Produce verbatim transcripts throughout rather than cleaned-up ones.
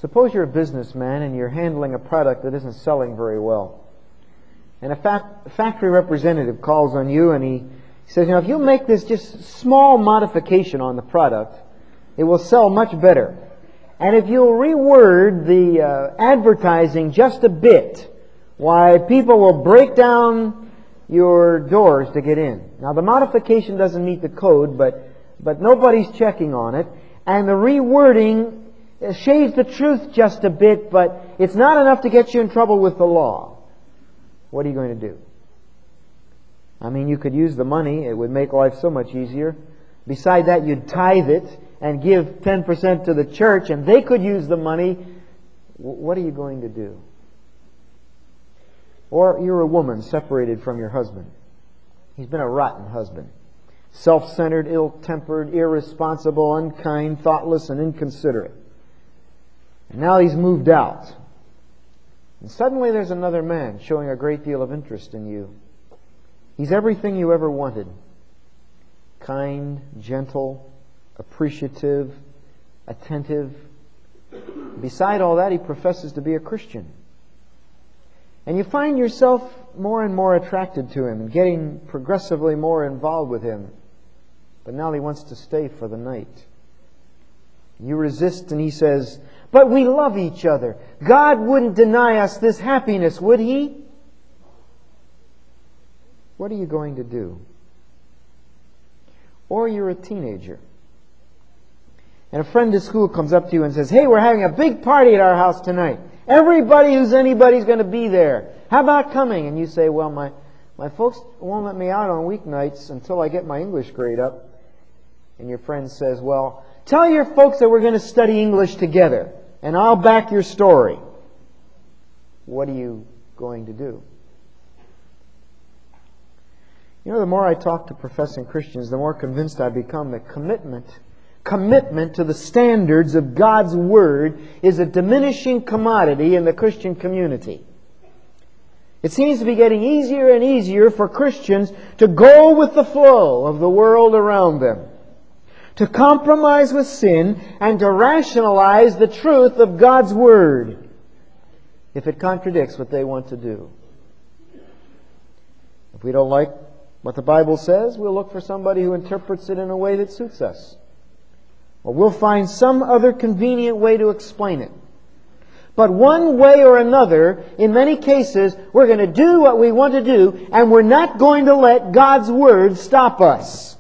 Suppose you're a businessman and you're handling a product that isn't selling very well. And a fac- factory representative calls on you and he says, you know, if you make this just small modification on the product, it will sell much better. And if you'll reword the uh, advertising just a bit, why, people will break down your doors to get in. Now, the modification doesn't meet the code, but, but nobody's checking on it. And the rewording shades the truth just a bit, but it's not enough to get you in trouble with the law. What are you going to do? I mean, you could use the money. It would make life so much easier. Beside that, you'd tithe it and give ten percent to the church, and they could use the money. What are you going to do? Or you're a woman separated from your husband. He's been a rotten husband. Self-centered, ill-tempered, irresponsible, unkind, thoughtless, and inconsiderate. And now he's moved out. And suddenly there's another man showing a great deal of interest in you. He's everything you ever wanted. Kind, gentle, appreciative, attentive. Beside all that, he professes to be a Christian. And you find yourself more and more attracted to him and getting progressively more involved with him. But now he wants to stay for the night. You resist and he says, but we love each other. God wouldn't deny us this happiness, would He? What are you going to do? Or you're a teenager. And a friend at school comes up to you and says, hey, we're having a big party at our house tonight. Everybody who's anybody's going to be there. How about coming? And you say, well, my, my folks won't let me out on weeknights until I get my English grade up. And your friend says, well, tell your folks that we're going to study English together, and I'll back your story. What are you going to do? You know, the more I talk to professing Christians, the more convinced I become that commitment, commitment to the standards of God's Word is a diminishing commodity in the Christian community. It seems to be getting easier and easier for Christians to go with the flow of the world around them, to compromise with sin, and to rationalize the truth of God's Word if it contradicts what they want to do. If we don't like what the Bible says, we'll look for somebody who interprets it in a way that suits us. Or we'll find some other convenient way to explain it. But one way or another, in many cases, we're going to do what we want to do, and we're not going to let God's Word stop us.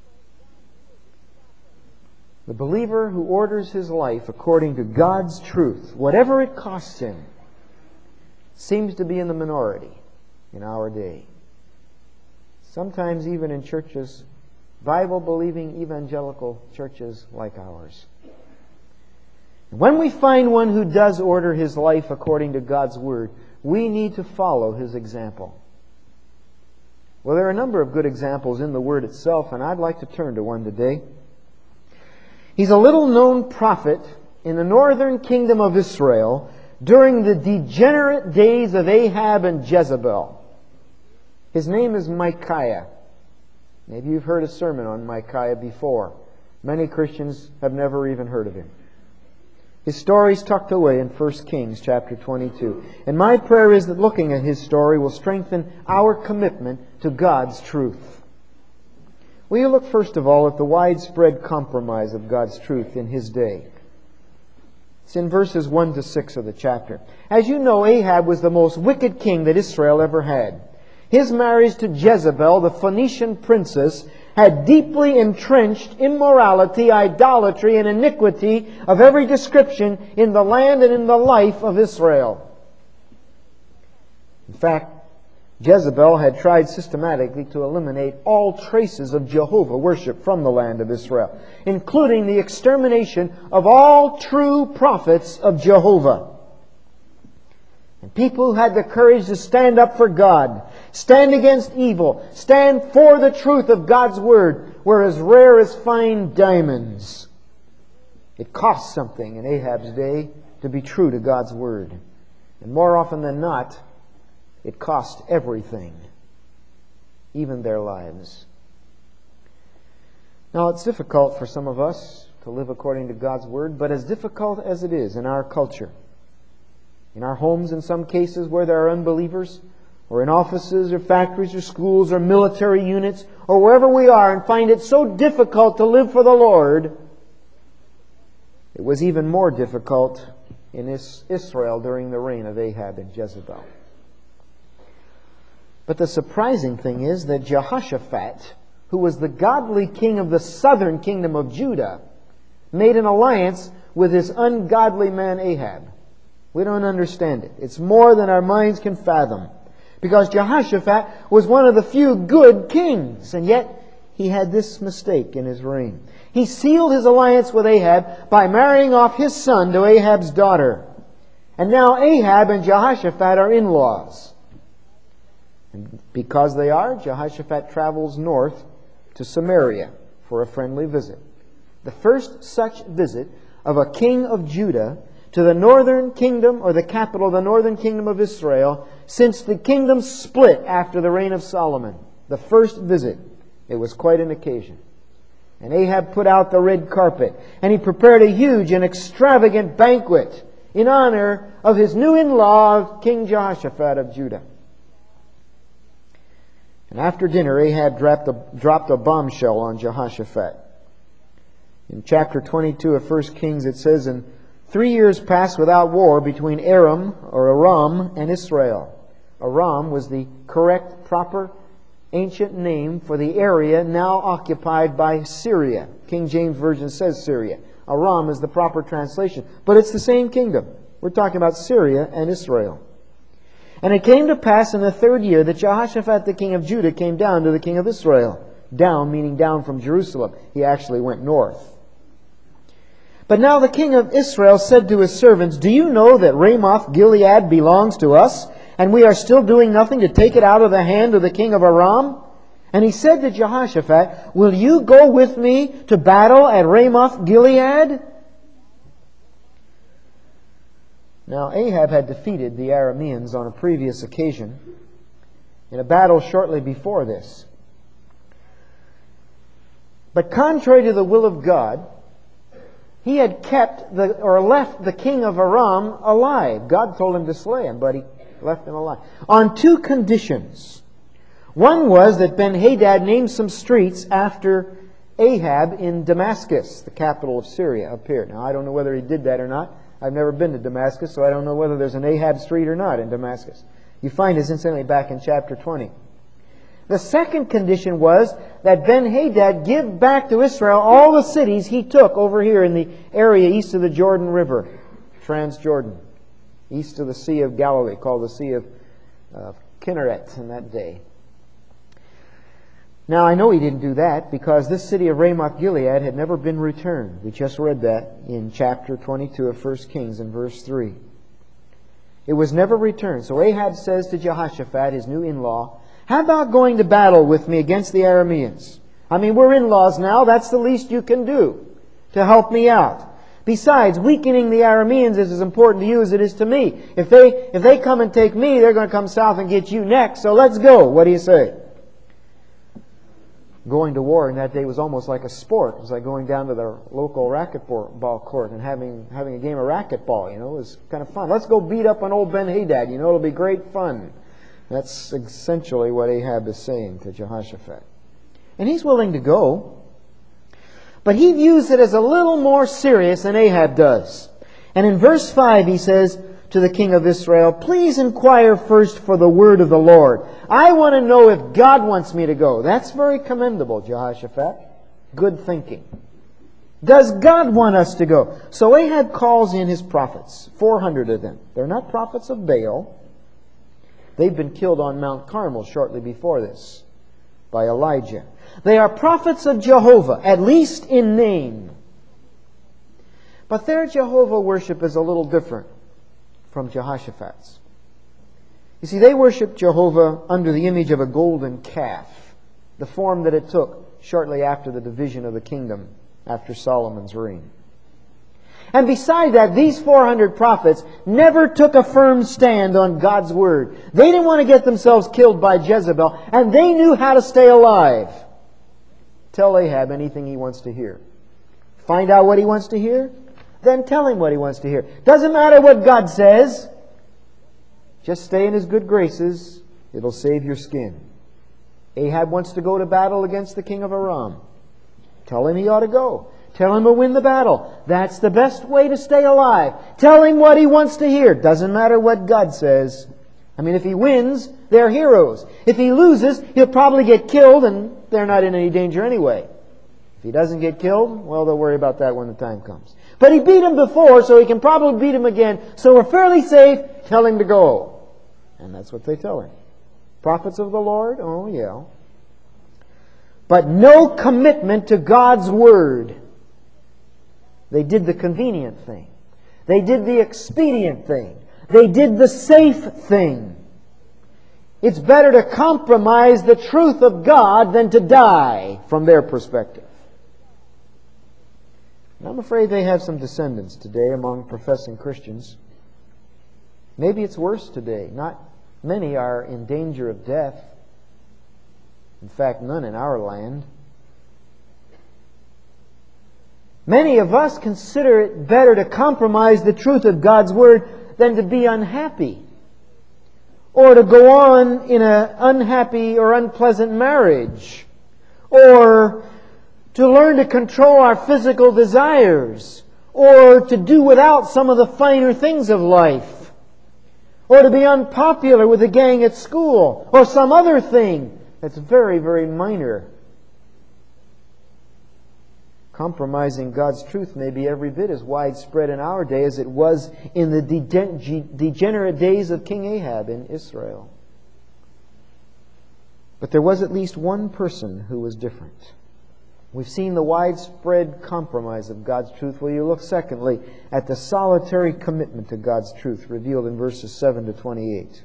The believer who orders his life according to God's truth, whatever it costs him, seems to be in the minority in our day. Sometimes even in churches, Bible-believing evangelical churches like ours. When we find one who does order his life according to God's Word, we need to follow his example. Well, there are a number of good examples in the Word itself, and I'd like to turn to one today. He's a little-known prophet in the northern kingdom of Israel during the degenerate days of Ahab and Jezebel. His name is Micaiah. Maybe you've heard a sermon on Micaiah before. Many Christians have never even heard of him. His story is tucked away in First Kings chapter twenty-two. And my prayer is that looking at his story will strengthen our commitment to God's truth. Will you look first of all at the widespread compromise of God's truth in his day? It's in verses one to six of the chapter. As you know, Ahab was the most wicked king that Israel ever had. His marriage to Jezebel, the Phoenician princess, had deeply entrenched immorality, idolatry, and iniquity of every description in the land and in the life of Israel. In fact, Jezebel had tried systematically to eliminate all traces of Jehovah worship from the land of Israel, including the extermination of all true prophets of Jehovah. And people who had the courage to stand up for God, stand against evil, stand for the truth of God's Word, were as rare as fine diamonds. It cost something in Ahab's day to be true to God's Word. And more often than not, it cost everything, even their lives. Now, it's difficult for some of us to to live according to God's Word, but as difficult as it is in our culture, in our homes in some cases where there are unbelievers, or in offices or factories or schools or military units, or wherever we are, and find it so difficult to live for the Lord, it was even more difficult in Israel during the reign of Ahab and Jezebel. But the surprising thing is that Jehoshaphat, who was the godly king of the southern kingdom of Judah, made an alliance with this ungodly man Ahab. We don't understand it. It's more than our minds can fathom. Because Jehoshaphat was one of the few good kings, and yet he had this mistake in his reign. He sealed his alliance with Ahab by marrying off his son to Ahab's daughter. And now Ahab and Jehoshaphat are in-laws. And because they are, Jehoshaphat travels north to Samaria for a friendly visit. The first such visit of a king of Judah to the northern kingdom, or the capital of the northern kingdom of Israel, since the kingdom split after the reign of Solomon. The first visit. It was quite an occasion. And Ahab put out the red carpet, and he prepared a huge and extravagant banquet in honor of his new in-law, King Jehoshaphat of Judah. And after dinner, Ahab dropped a, dropped a bombshell on Jehoshaphat. In chapter twenty-two of First Kings, it says, "And three years passed without war between Aram, or Aram, and Israel." Aram was the correct, proper, ancient name for the area now occupied by Syria. King James Version says Syria. Aram is the proper translation. But it's the same kingdom. We're talking about Syria and Israel. "And it came to pass in the third year that Jehoshaphat the king of Judah came down to the king of Israel." Down, meaning down from Jerusalem. He actually went north. "But now the king of Israel said to his servants, 'Do you know that Ramoth Gilead belongs to us, and we are still doing nothing to take it out of the hand of the king of Aram?' And he said to Jehoshaphat, 'Will you go with me to battle at Ramoth Gilead?'" Now Ahab had defeated the Arameans on a previous occasion in a battle shortly before this. But contrary to the will of God, he had kept the, or left the king of Aram alive. God told him to slay him, but he left him alive. On two conditions. One was that Ben-Hadad named some streets after Ahab in Damascus, the capital of Syria, up here. Now, I don't know whether he did that or not. I've never been to Damascus, so I don't know whether there's an Ahab street or not in Damascus. You find this incidentally back in chapter twenty. The second condition was that Ben-Hadad give back to Israel all the cities he took over here in the area east of the Jordan River, Transjordan, east of the Sea of Galilee, called the Sea of uh, Kinneret in that day. Now, I know he didn't do that because this city of Ramoth Gilead had never been returned. We just read that in chapter twenty-two of First Kings in verse three. It was never returned. So Ahab says to Jehoshaphat, his new in-law, "How about going to battle with me against the Arameans? I mean, we're in-laws now. That's the least you can do to help me out. Besides, weakening the Arameans is as important to you as it is to me. If they, if they come and take me, they're going to come south and get you next. So let's go. What do you say?" Going to war in that day was almost like a sport. It was like going down to the local racquetball court and having having a game of racquetball. You know, it was kind of fun. Let's go beat up on old Ben-Hadad. You know, it'll be great fun. That's essentially what Ahab is saying to Jehoshaphat. And he's willing to go. But he views it as a little more serious than Ahab does. And in verse five he says to the king of Israel, "Please inquire first for the word of the Lord. I want to know if God wants me to go." That's very commendable, Jehoshaphat. Good thinking. Does God want us to go? So Ahab calls in his prophets, four hundred of them. They're not prophets of Baal. They've been killed on Mount Carmel shortly before this by Elijah. They are prophets of Jehovah, at least in name. But their Jehovah worship is a little different from Jehoshaphat's. You see, they worship Jehovah under the image of a golden calf, the form that it took shortly after the division of the kingdom after Solomon's reign. And beside that, these four hundred prophets never took a firm stand on God's word. They didn't want to get themselves killed by Jezebel, and they knew how to stay alive. Tell Ahab anything he wants to hear. Find out what he wants to hear? Then tell him what he wants to hear. Doesn't matter what God says. Just stay in his good graces. It'll save your skin. Ahab wants to go to battle against the king of Aram. Tell him he ought to go. Tell him he'll win the battle. That's the best way to stay alive. Tell him what he wants to hear. Doesn't matter what God says. I mean, if he wins, they're heroes. If he loses, he'll probably get killed, and they're not in any danger anyway. If he doesn't get killed, well, they'll worry about that when the time comes. But he beat him before, so he can probably beat him again. So we're fairly safe. Tell him to go. And that's what they tell him. Prophets of the Lord? Oh, yeah. But no commitment to God's Word. They did the convenient thing. They did the expedient thing. They did the safe thing. It's better to compromise the truth of God than to die, from their perspective. And I'm afraid they have some descendants today among professing Christians. Maybe it's worse today. Not many are in danger of death. In fact, none in our land. Many of us consider it better to compromise the truth of God's Word than to be unhappy, or to go on in an unhappy or unpleasant marriage, or to learn to control our physical desires, or to do without some of the finer things of life, or to be unpopular with the gang at school, or some other thing that's very, very minor. Compromising God's truth may be every bit as widespread in our day as it was in the degenerate days of King Ahab in Israel. But there was at least one person who was different. We've seen the widespread compromise of God's truth. Will you look, secondly, at the solitary commitment to God's truth revealed in verses seven to twenty-eight.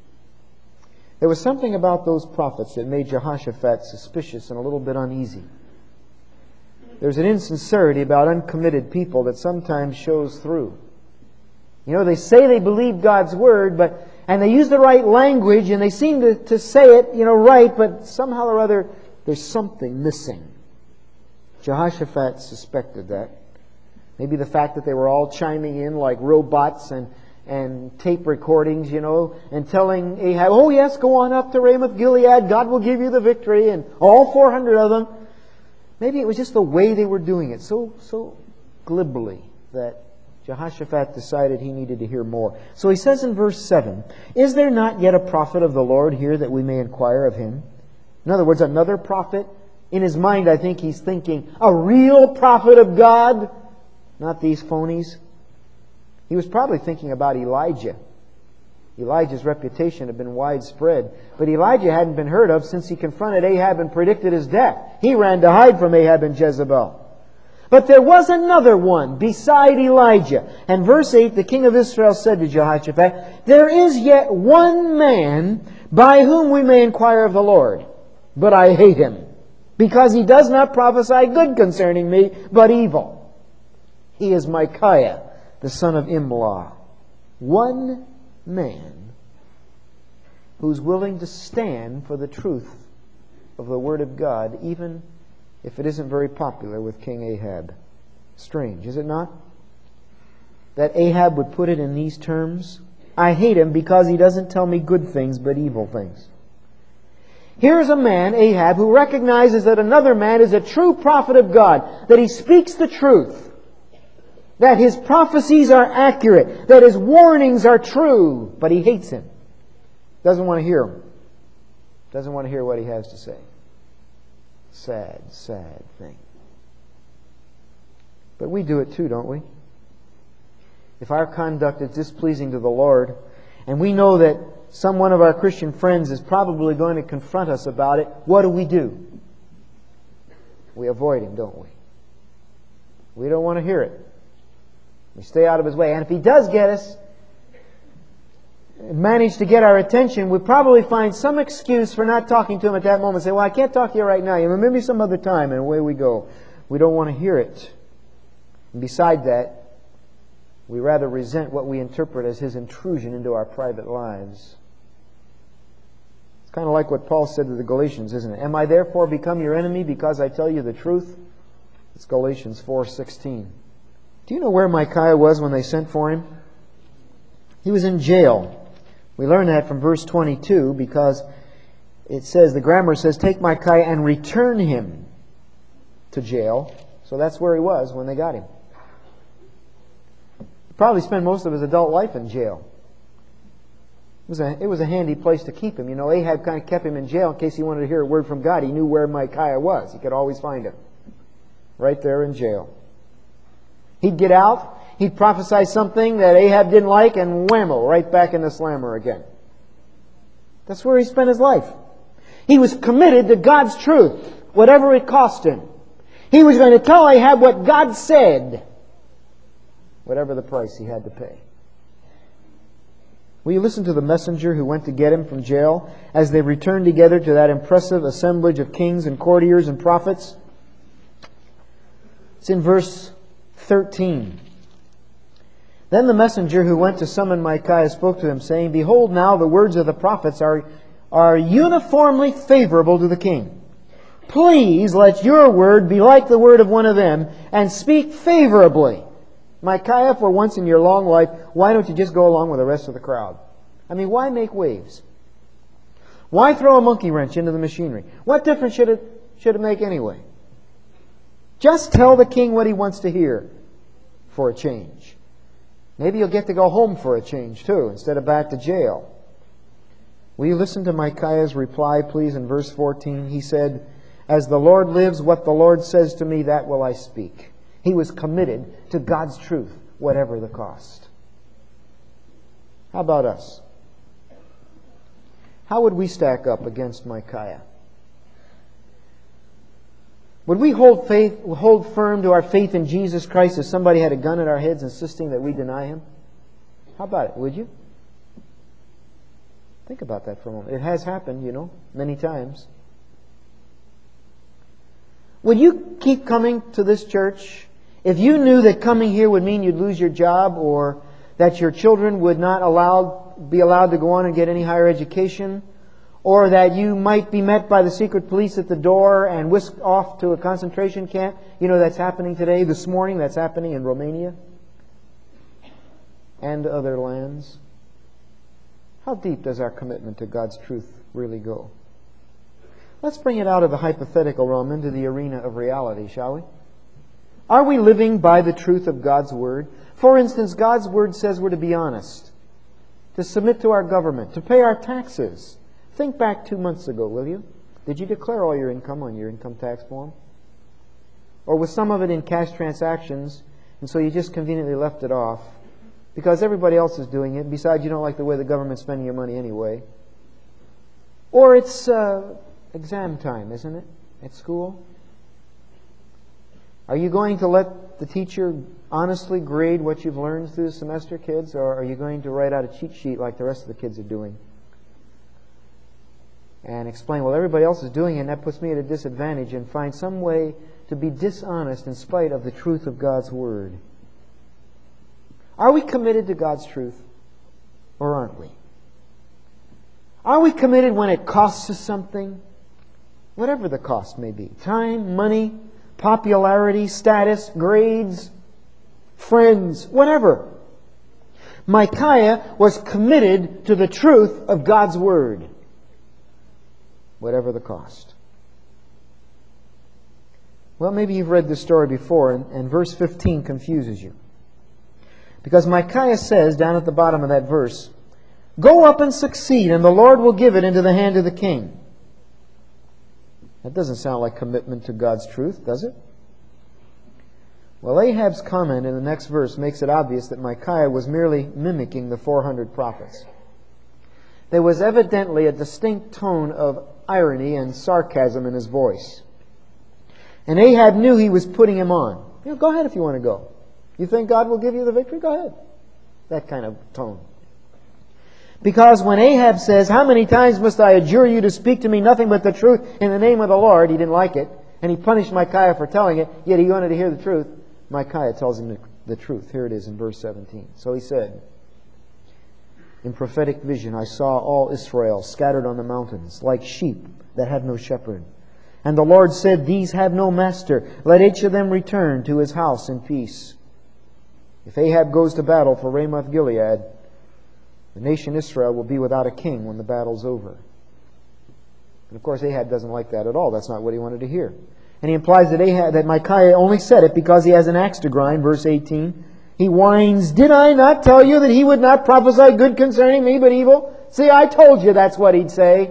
There was something about those prophets that made Jehoshaphat suspicious and a little bit uneasy. There's an insincerity about uncommitted people that sometimes shows through. You know, they say they believe God's Word, but and they use the right language, and they seem to, to say it, you know, right, but somehow or other there's something missing. Jehoshaphat suspected that. Maybe the fact that they were all chiming in like robots and, and tape recordings, you know, and telling Ahab, oh yes, go on up to Ramoth Gilead, God will give you the victory, and all four hundred of them. Maybe it was just the way they were doing it, so so glibly, that Jehoshaphat decided he needed to hear more. So he says in verse seven, is there not yet a prophet of the Lord here that we may inquire of him? In other words, another prophet? In his mind, I think he's thinking, a real prophet of God? Not these phonies. He was probably thinking about Elijah. Elijah's reputation had been widespread, but Elijah hadn't been heard of since he confronted Ahab and predicted his death. He ran to hide from Ahab and Jezebel. But there was another one beside Elijah. And verse eight, the king of Israel said to Jehoshaphat, there is yet one man by whom we may inquire of the Lord, but I hate him, because he does not prophesy good concerning me, but evil. He is Micaiah, the son of Imlah. One man who's willing to stand for the truth of the Word of God, even if it isn't very popular with King Ahab. Strange, is it not? That Ahab would put it in these terms. I hate him because he doesn't tell me good things, but evil things. Here's a man, Ahab, who recognizes that another man is a true prophet of God, that he speaks the truth, that his prophecies are accurate, that his warnings are true, but he hates him. Doesn't want to hear him. Doesn't want to hear what he has to say. Sad, sad thing. But we do it too, don't we? If our conduct is displeasing to the Lord, and we know that some one of our Christian friends is probably going to confront us about it, what do we do? We avoid him, don't we? We don't want to hear it. We stay out of his way. And if he does get us, manage to get our attention, we probably find some excuse for not talking to him at that moment. Say, well, I can't talk to you right now. You remember me some other time, and away we go. We don't want to hear it. And beside that, we rather resent what we interpret as his intrusion into our private lives. It's kind of like what Paul said to the Galatians, isn't it? Am I therefore become your enemy because I tell you the truth? It's Galatians four sixteen. Do you know where Micaiah was when they sent for him? He was in jail. We learn that from verse twenty-two because it says, the grammar says, take Micaiah and return him to jail. So that's where he was when they got him. He probably spent most of his adult life in jail. It was, a, it was a handy place to keep him. You know, Ahab kind of kept him in jail in case he wanted to hear a word from God. He knew where Micaiah was. He could always find him. Right there in jail. He'd get out, he'd prophesy something that Ahab didn't like, and whammo, right back in the slammer again. That's where he spent his life. He was committed to God's truth, whatever it cost him. He was going to tell Ahab what God said, whatever the price he had to pay. Will you listen to the messenger who went to get him from jail as they returned together to that impressive assemblage of kings and courtiers and prophets? It's in verse thirteen. Then the messenger who went to summon Micaiah spoke to him, saying, behold, now the words of the prophets are, are uniformly favorable to the king. Please let your word be like the word of one of them, and speak favorably. Micaiah, for once in your long life, why don't you just go along with the rest of the crowd? I mean, why make waves? Why throw a monkey wrench into the machinery? What difference should it, should it make anyway? Just tell the king what he wants to hear for a change. Maybe you'll get to go home for a change too, instead of back to jail. Will you listen to Micaiah's reply, please, in verse fourteen? He said, as the Lord lives, what the Lord says to me, that will I speak. He was committed to God's truth, whatever the cost. How about us? How would we stack up against Micaiah? Would we hold faith, hold firm to our faith in Jesus Christ if somebody had a gun at our heads insisting that we deny Him? How about it? Would you? Think about that for a moment. It has happened, you know, many times. Would you keep coming to this church if you knew that coming here would mean you'd lose your job, or that your children would not allow, be allowed to go on and get any higher education, or that you might be met by the secret police at the door and whisked off to a concentration camp? You know, that's happening today, this morning. That's happening in Romania and other lands. How deep does our commitment to God's truth really go? Let's bring it out of the hypothetical realm into the arena of reality, shall we? Are we living by the truth of God's Word? For instance, God's Word says we're to be honest, to submit to our government, to pay our taxes. Think back two months ago, will you? Did you declare all your income on your income tax form? Or was some of it in cash transactions, and so you just conveniently left it off because everybody else is doing it? Besides, you don't like the way the government's spending your money anyway. Or it's uh, exam time, isn't it, at school? Are you going to let the teacher honestly grade what you've learned through the semester, kids? Or are you going to write out a cheat sheet like the rest of the kids are doing and explain, well, everybody else is doing it and that puts me at a disadvantage, and find some way to be dishonest in spite of the truth of God's Word? Are we committed to God's truth, or aren't we? Are we committed when it costs us something? Whatever the cost may be. Time, money, popularity, status, grades, friends, whatever. Micaiah was committed to the truth of God's Word, whatever the cost. Well, maybe you've read this story before, and, and verse fifteen confuses you. Because Micaiah says, down at the bottom of that verse, go up and succeed, and the Lord will give it into the hand of the king. That doesn't sound like commitment to God's truth, does it? Well, Ahab's comment in the next verse makes it obvious that Micaiah was merely mimicking the four hundred prophets. There was evidently a distinct tone of irony and sarcasm in his voice. And Ahab knew he was putting him on. You know, go ahead if you want to go. You think God will give you the victory? Go ahead. That kind of tone. Because when Ahab says, how many times must I adjure you to speak to me nothing but the truth in the name of the Lord? He didn't like it. And he punished Micaiah for telling it, yet he wanted to hear the truth. Micaiah tells him the, the truth. Here it is in verse seventeen. So he said, in prophetic vision, I saw all Israel scattered on the mountains, like sheep that have no shepherd. And the Lord said, These have no master. Let each of them return to his house in peace. If Ahab goes to battle for Ramoth Gilead, the nation Israel will be without a king when the battle's over. And of course, Ahab doesn't like that at all. That's not what he wanted to hear. And he implies that Ahab, that Micaiah only said it because he has an axe to grind, verse eighteen. He whines, Did I not tell you that he would not prophesy good concerning me, but evil? See, I told you that's what he'd say.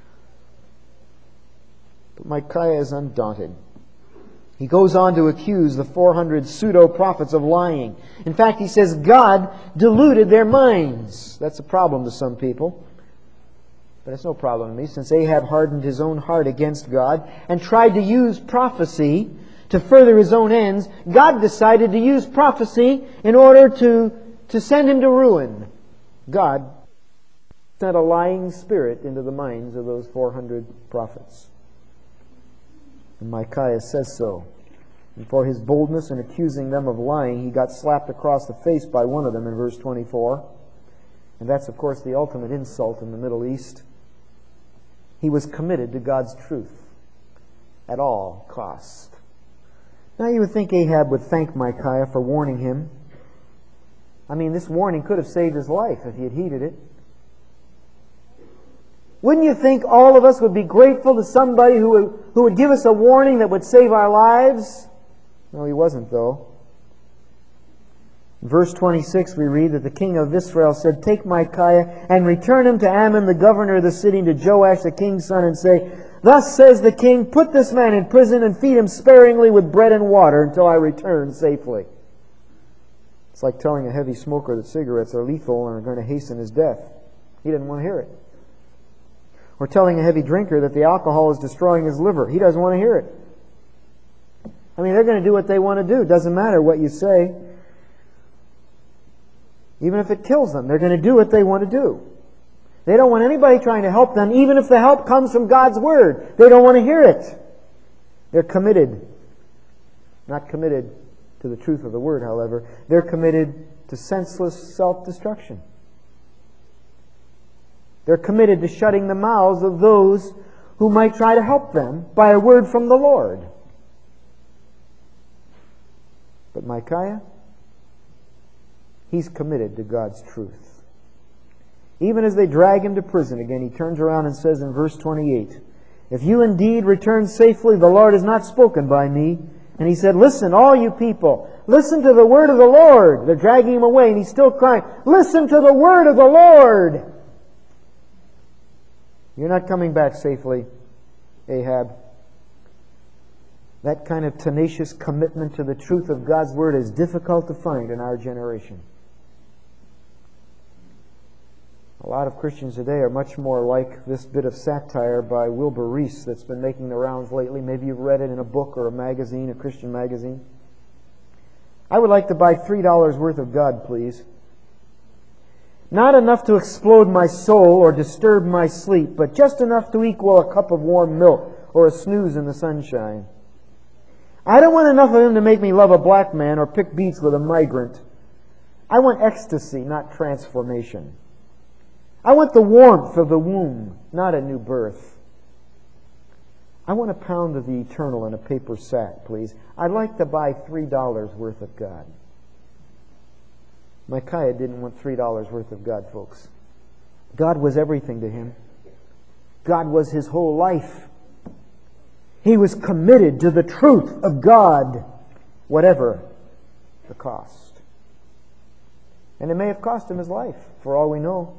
But Micaiah is undaunted. He goes on to accuse the four hundred pseudo-prophets of lying. In fact, he says God deluded their minds. That's a problem to some people. But it's no problem to me, since Ahab hardened his own heart against God and tried to use prophecy to further his own ends. God decided to use prophecy in order to, to send him to ruin. God sent a lying spirit into the minds of those four hundred prophets. And Micaiah says so. And for his boldness in accusing them of lying, he got slapped across the face by one of them in verse twenty-four. And that's, of course, the ultimate insult in the Middle East. He was committed to God's truth at all cost. Now you would think Ahab would thank Micaiah for warning him. I mean, this warning could have saved his life if he had heeded it. Wouldn't you think all of us would be grateful to somebody who would, who would give us a warning that would save our lives? No, he wasn't, though. In verse twenty-six, we read that the king of Israel said, Take Micaiah and return him to Ammon, the governor of the city, and to Joash, the king's son, and say, Thus says the king, Put this man in prison and feed him sparingly with bread and water until I return safely. It's like telling a heavy smoker that cigarettes are lethal and are going to hasten his death. He didn't want to hear it. Or telling a heavy drinker that the alcohol is destroying his liver. He doesn't want to hear it. I mean, they're going to do what they want to do. It doesn't matter what you say. Even if it kills them, they're going to do what they want to do. They don't want anybody trying to help them, even if the help comes from God's Word. They don't want to hear it. They're committed. Not committed to the truth of the Word, however. They're committed to senseless self-destruction. They're committed to shutting the mouths of those who might try to help them by a word from the Lord. But Micaiah, he's committed to God's truth. Even as they drag him to prison again, he turns around and says in verse twenty-eight, If you indeed return safely, the Lord has not spoken by me. And he said, Listen, all you people, listen to the word of the Lord. They're dragging him away, and he's still crying, Listen to the word of the Lord. You're not coming back safely, Ahab. That kind of tenacious commitment to the truth of God's Word is difficult to find in our generation. A lot of Christians today are much more like this bit of satire by Wilbur Reese that's been making the rounds lately. Maybe you've read it in a book or a magazine, a Christian magazine. I would like to buy three dollars worth of God, please. Not enough to explode my soul or disturb my sleep, but just enough to equal a cup of warm milk or a snooze in the sunshine. I don't want enough of him to make me love a black man or pick beets with a migrant. I want ecstasy, not transformation. I want the warmth of the womb, not a new birth. I want a pound of the eternal in a paper sack, please. I'd like to buy three dollars worth of God. Micaiah didn't want three dollars worth of God, folks. God was everything to him. God was his whole life. He was committed to the truth of God, whatever the cost. And it may have cost him his life, for all we know.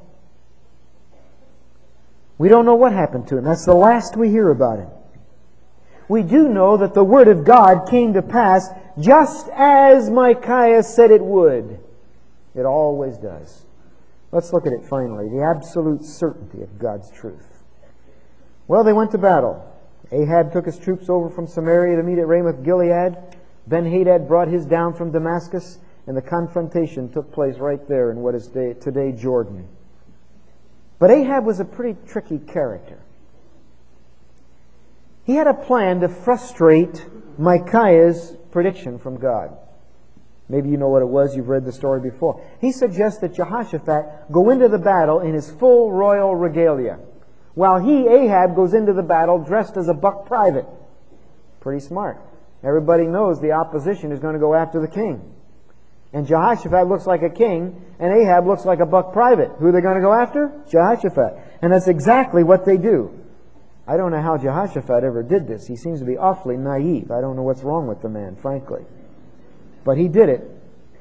We don't know what happened to him. That's the last we hear about him. We do know that the Word of God came to pass just as Micaiah said it would. It always does. Let's look at it finally. The absolute certainty of God's truth. Well, they went to battle. Ahab took his troops over from Samaria to meet at Ramoth Gilead. Ben-Hadad brought his down from Damascus, and the confrontation took place right there in what is today Jordan. But Ahab was a pretty tricky character. He had a plan to frustrate Micaiah's prediction from God. Maybe you know what it was. You've read the story before. He suggests that Jehoshaphat go into the battle in his full royal regalia, while he, Ahab, goes into the battle dressed as a buck private. Pretty smart. Everybody knows the opposition is going to go after the king. And Jehoshaphat looks like a king, and Ahab looks like a buck private. Who are they going to go after? Jehoshaphat. And that's exactly what they do. I don't know how Jehoshaphat ever did this. He seems to be awfully naive. I don't know what's wrong with the man, frankly. But he did it.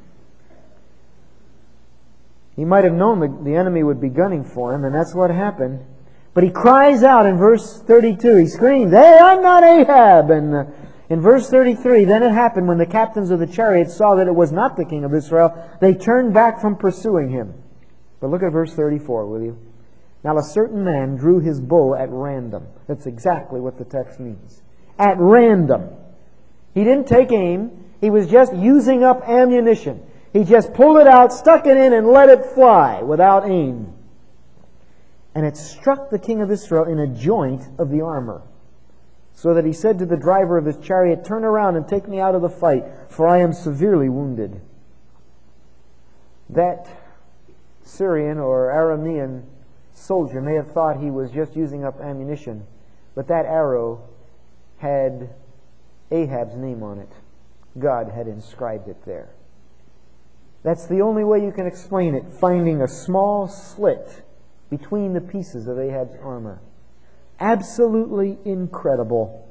He might have known the, the enemy would be gunning for him, and that's what happened. But he cries out in verse thirty-two. He screams, "Hey, I'm not Ahab!" And uh, in verse thirty-three, then it happened when the captains of the chariots saw that it was not the king of Israel, they turned back from pursuing him. But look at verse thirty-four, will you? Now a certain man drew his bow at random. That's exactly what the text means. At random. He didn't take aim. He was just using up ammunition. He just pulled it out, stuck it in, and let it fly without aim. And it struck the king of Israel in a joint of the armor, so that he said to the driver of his chariot, "Turn around and take me out of the fight, for I am severely wounded." That Syrian or Aramean soldier may have thought he was just using up ammunition, but that arrow had Ahab's name on it. God had inscribed it there. That's the only way you can explain it, finding a small slit between the pieces of Ahab's armor. Absolutely incredible.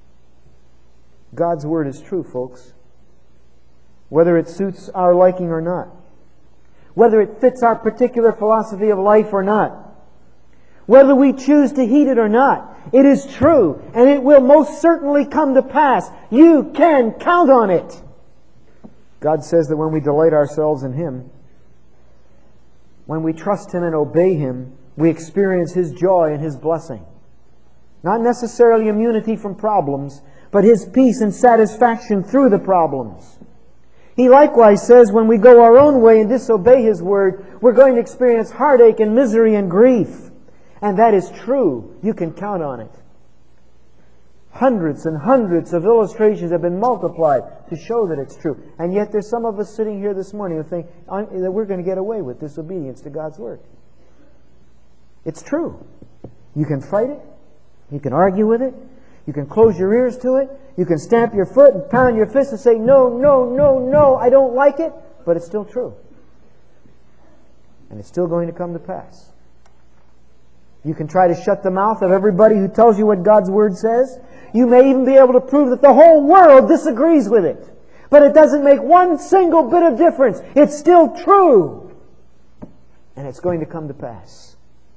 God's Word is true, folks. Whether it suits our liking or not. Whether it fits our particular philosophy of life or not. Whether we choose to heed it or not. It is true, and it will most certainly come to pass. You can count on it. God says that when we delight ourselves in Him, when we trust Him and obey Him, we experience His joy and His blessing. Not necessarily immunity from problems, but His peace and satisfaction through the problems. He likewise says when we go our own way and disobey His Word, we're going to experience heartache and misery and grief. And that is true. You can count on it. Hundreds and hundreds of illustrations have been multiplied to show that it's true. And yet there's some of us sitting here this morning who think that we're going to get away with disobedience to God's Word. It's true. You can fight it. You can argue with it. You can close your ears to it. You can stamp your foot and pound your fist and say, "No, no, no, no, I don't like it." But it's still true. And it's still going to come to pass. You can try to shut the mouth of everybody who tells you what God's Word says. You may even be able to prove that the whole world disagrees with it. But it doesn't make one single bit of difference. It's still true. And it's going to come to pass.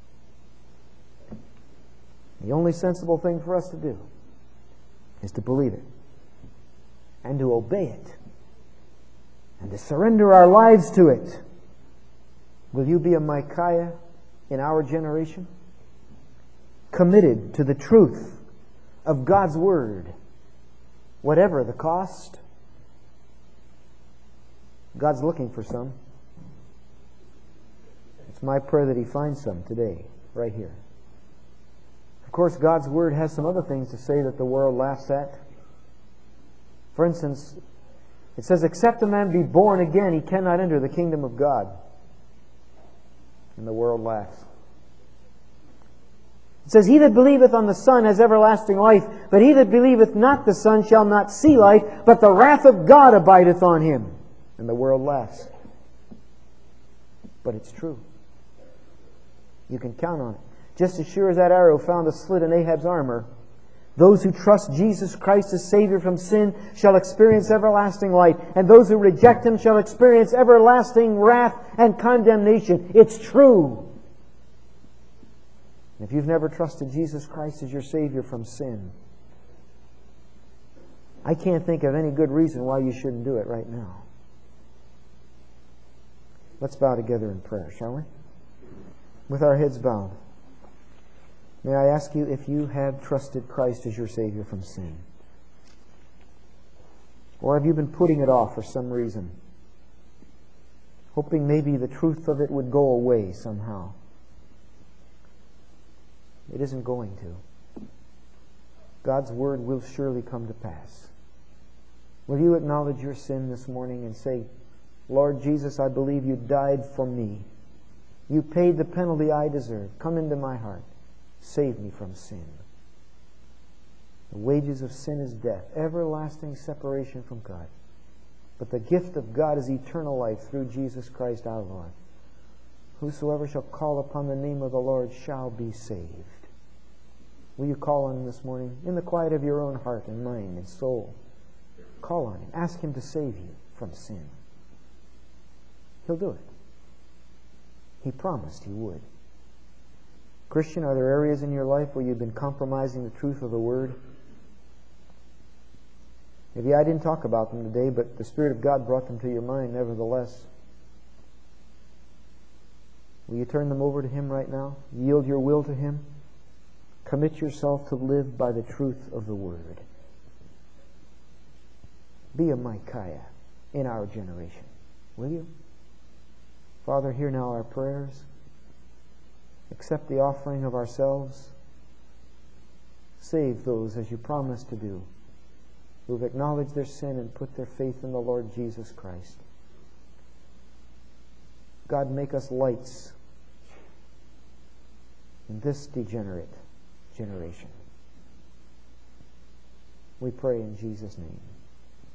The only sensible thing for us to do is to believe it. And to obey it. And to surrender our lives to it. Will you be a Micaiah in our generation? Committed to the truth of God's Word, whatever the cost. God's looking for some. It's my prayer that He finds some today, right here. Of course, God's Word has some other things to say that the world laughs at. For instance, it says, "Except a man be born again, he cannot enter the kingdom of God." And the world laughs. It says, "He that believeth on the Son has everlasting life, but he that believeth not the Son shall not see life, but the wrath of God abideth on him." And the world laughs. But it's true. You can count on it. Just as sure as that arrow found a slit in Ahab's armor, those who trust Jesus Christ as Savior from sin shall experience everlasting life, and those who reject Him shall experience everlasting wrath and condemnation. It's true. If you've never trusted Jesus Christ as your Savior from sin, I can't think of any good reason why you shouldn't do it right now. Let's bow together in prayer, shall we? With our heads bowed. May I ask you if you have trusted Christ as your Savior from sin? Or have you been putting it off for some reason? Hoping maybe the truth of it would go away somehow. It isn't going to. God's Word will surely come to pass. Will you acknowledge your sin this morning and say, "Lord Jesus, I believe You died for me. You paid the penalty I deserve. Come into my heart. Save me from sin. The wages of sin is death, everlasting separation from God. But the gift of God is eternal life through Jesus Christ our Lord. Whosoever shall call upon the name of the Lord shall be saved. Will you call on Him this morning? In the quiet of your own heart and mind and soul. Call on Him. Ask Him to save you from sin. He'll do it. He promised He would. Christian, are there areas in your life where you've been compromising the truth of the Word? Maybe I didn't talk about them today, but the Spirit of God brought them to your mind nevertheless. Will you turn them over to Him right now? Yield your will to Him? Commit yourself to live by the truth of the Word. Be a Micaiah in our generation. Will you? Father, hear now our prayers. Accept the offering of ourselves. Save those as you promised to do, who have acknowledged their sin and put their faith in the Lord Jesus Christ. God, make us lights in this degenerate generation. We pray in Jesus' name.